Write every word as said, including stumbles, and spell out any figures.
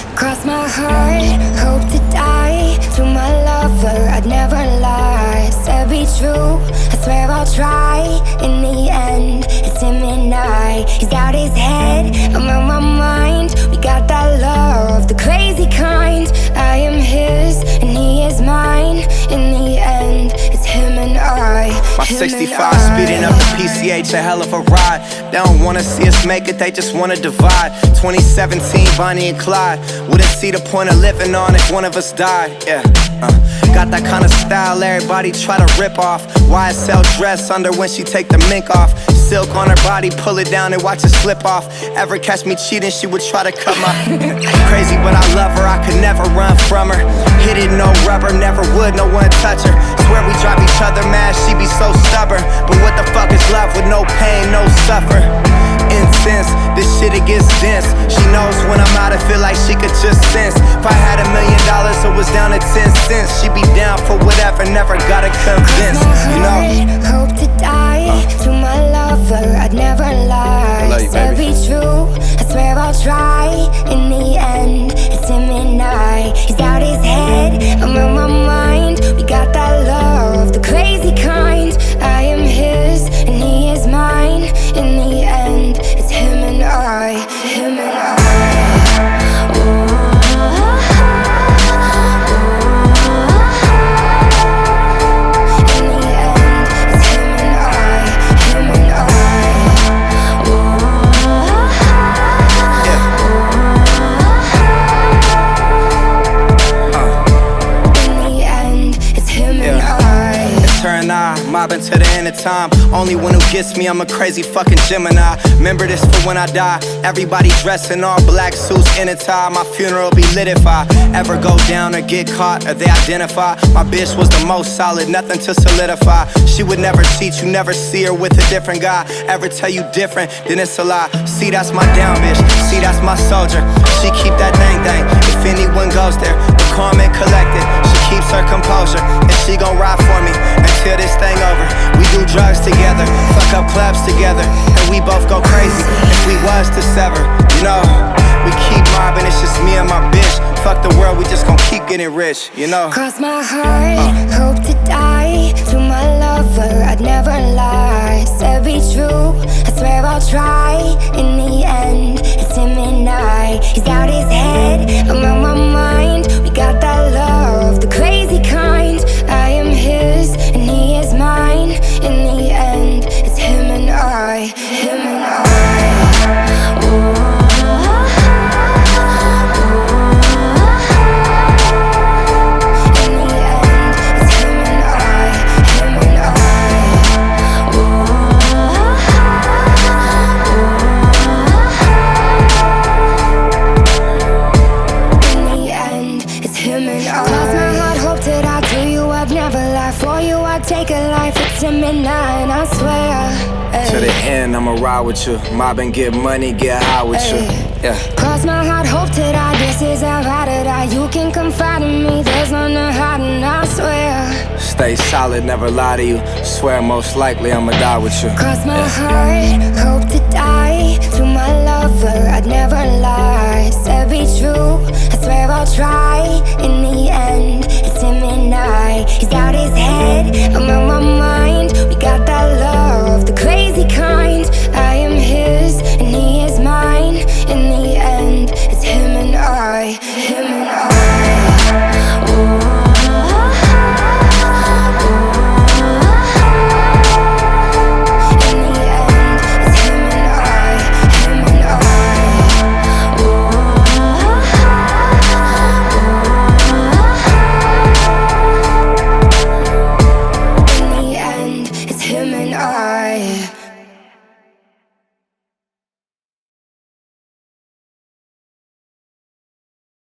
Cross my heart, hope to die. To my lover, I'd never lie. Said be true, I swear I'll try. In the end, it's him and I. He's out his head, I'm on my mind. We got that love, the crazy kind. I am his, and he is mine. In the end, it's him and I. My sixty-five speeding up the P C H, a hell of a ride. They don't wanna see us make it, they just wanna divide. Twenty seventeen, Bonnie and Clyde. Wouldn't see the point of living on if one of us died. Yeah, uh, got that kind of style everybody try to rip off. Y S L dress under when she take the mink off. Silk on her body, pull it down and watch it slip off. Ever catch me cheating, she would try to cut my crazy, but I love her, I could never run from her. Hit it, no rubber, never would, no one touch her. Swear we drive each other mad, she be so stubborn. But what the fuck is love with no pain, no suffer? Incense, this shit it gets dense. She knows when I'm out, I feel like she could just sense. If I had a million dollars, it was down to ten cents. She'd be down for whatever, never gotta convince, you know. Hope to die uh. to my lover, I'd never lie. I love you, Said baby. be true, I swear I'll try. In the end, it's him and I. He's out his head, I'm on my mind. We got that love, the crazy kind. I am his, and he is mine. In the end, it's him and I, him and I. Mobbing to the end of time. Only one who gets me, I'm a crazy fucking Gemini. Remember this for when I die. Everybody dressed in all black suits in a tie. My funeral be lit if I ever go down or get caught or they identify. My bitch was the most solid, nothing to solidify. She would never cheat, you never see her with a different guy. Ever tell you different, then it's a lie. See, that's my down bitch, see, that's my soldier. She keep that thing thing, if anyone goes there. The calm and collected, she keeps her composure. And she gon' ride for me until this thing over. We do drugs together, fuck up clubs together, and we both go crazy if we was to sever. You know, we keep mobbing, it's just me and my bitch. Fuck the world, we just gon' keep getting rich, you know. Cross my heart, uh. hope to die. To my lover, I'd never lie. Said be true, I swear I'll try. In the end, it's him and I. He's out his head, I'm on my mind. We got that love, the crazy kind. I am his, and he is mine. In the end, it's him and I, him and I. Oh. Take a life, it's him and I, and I swear ay. To the end, I'ma ride with you. Mob and get money, get high with ay. you. Yeah. Cross my heart, hope to die. This is how I to die. You can confide in me, there's none to hide, and I swear. Stay solid, never lie to you. Swear most likely I'ma die with you. Cross my yeah. heart, hope to die. To my lover, I'd never lie.